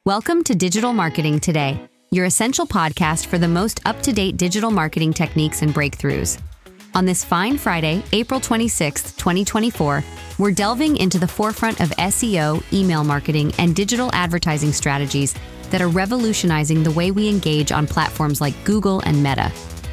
Welcome to Digital Marketing Today, your essential podcast for the most up-to-date digital marketing techniques and breakthroughs. On this fine Friday, April 26, 2024, we're delving into the forefront of SEO, email marketing, and digital advertising strategies that are revolutionizing the way we engage on platforms like Google and Meta.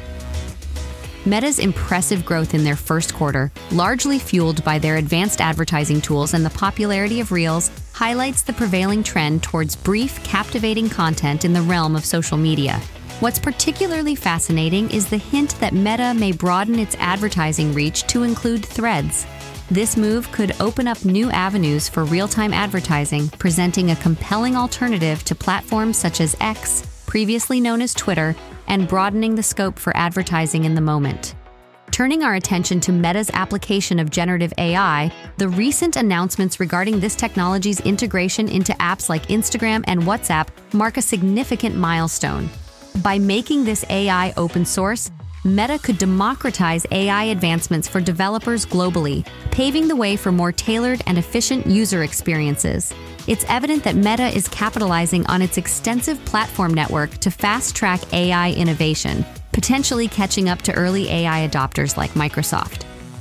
Meta's impressive growth in their first quarter, largely fueled by their advanced advertising tools and the popularity of Reels, highlights the prevailing trend towards brief, captivating content in the realm of social media. What's particularly fascinating is the hint that Meta may broaden its advertising reach to include Threads. This move could open up new avenues for real-time advertising, presenting a compelling alternative to platforms such as X, previously known as Twitter, and broadening the scope for advertising in the moment. Turning our attention to Meta's application of generative AI, the recent announcements regarding this technology's integration into apps like Instagram and WhatsApp mark a significant milestone. By making this AI open source, Meta could democratize AI advancements for developers globally, paving the way for more tailored and efficient user experiences. It's evident that Meta is capitalizing on its extensive platform network to fast-track AI innovation, potentially catching up to early AI adopters like Microsoft.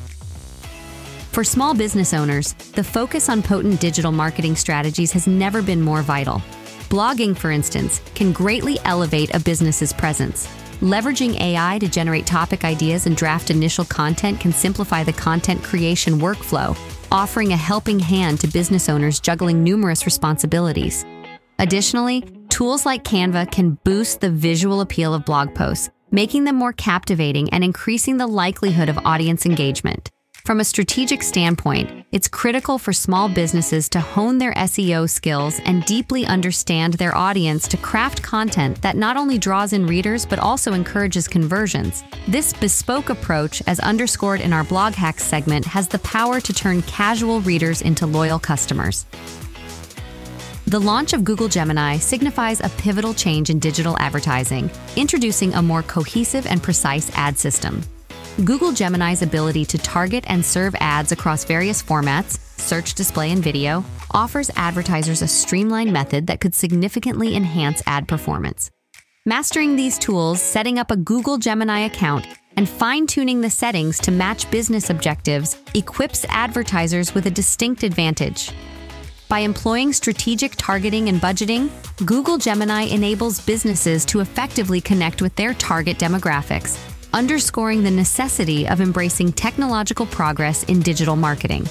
For small business owners, the focus on potent digital marketing strategies has never been more vital. Blogging, for instance, can greatly elevate a business's presence. Leveraging AI to generate topic ideas and draft initial content can simplify the content creation workflow, offering a helping hand to business owners juggling numerous responsibilities. Additionally, tools like Canva can boost the visual appeal of blog posts, making them more captivating and increasing the likelihood of audience engagement. From a strategic standpoint, it's critical for small businesses to hone their SEO skills and deeply understand their audience to craft content that not only draws in readers but also encourages conversions. This bespoke approach, as underscored in our Blog Hacks segment, has the power to turn casual readers into loyal customers. The launch of Google Gemini signifies a pivotal change in digital advertising, introducing a more cohesive and precise ad system. Google Gemini's ability to target and serve ads across various formats, search, display, and video, offers advertisers a streamlined method that could significantly enhance ad performance. Mastering these tools, setting up a Google Gemini account, and fine-tuning the settings to match business objectives equips advertisers with a distinct advantage. By employing strategic targeting and budgeting, Google Gemini enables businesses to effectively connect with their target demographics, underscoring the necessity of embracing technological progress in digital marketing.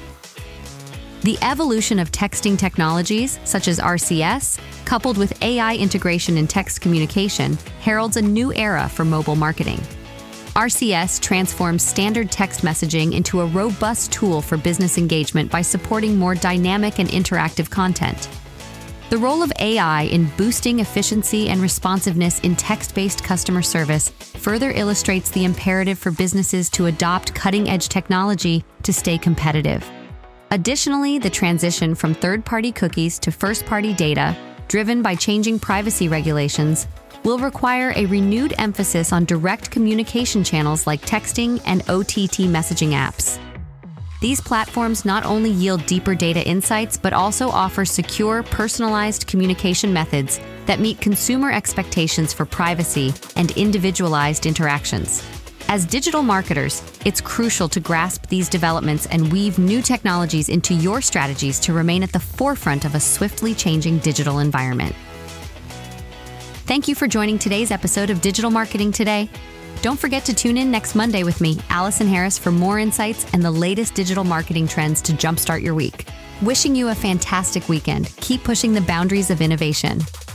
The evolution of texting technologies, such as RCS, coupled with AI integration in text communication, heralds a new era for mobile marketing. RCS transforms standard text messaging into a robust tool for business engagement by supporting more dynamic and interactive content. The role of AI in boosting efficiency and responsiveness in text-based customer service further illustrates the imperative for businesses to adopt cutting-edge technology to stay competitive. Additionally, the transition from third-party cookies to first-party data, driven by changing privacy regulations, will require a renewed emphasis on direct communication channels like texting and OTT messaging apps. These platforms not only yield deeper data insights, but also offer secure, personalized communication methods that meet consumer expectations for privacy and individualized interactions. As digital marketers, it's crucial to grasp these developments and weave new technologies into your strategies to remain at the forefront of a swiftly changing digital environment. Thank you for joining today's episode of Digital Marketing Today. Don't forget to tune in next Monday with me, Allison Harris, for more insights and the latest digital marketing trends to jumpstart your week. Wishing you a fantastic weekend. Keep pushing the boundaries of innovation.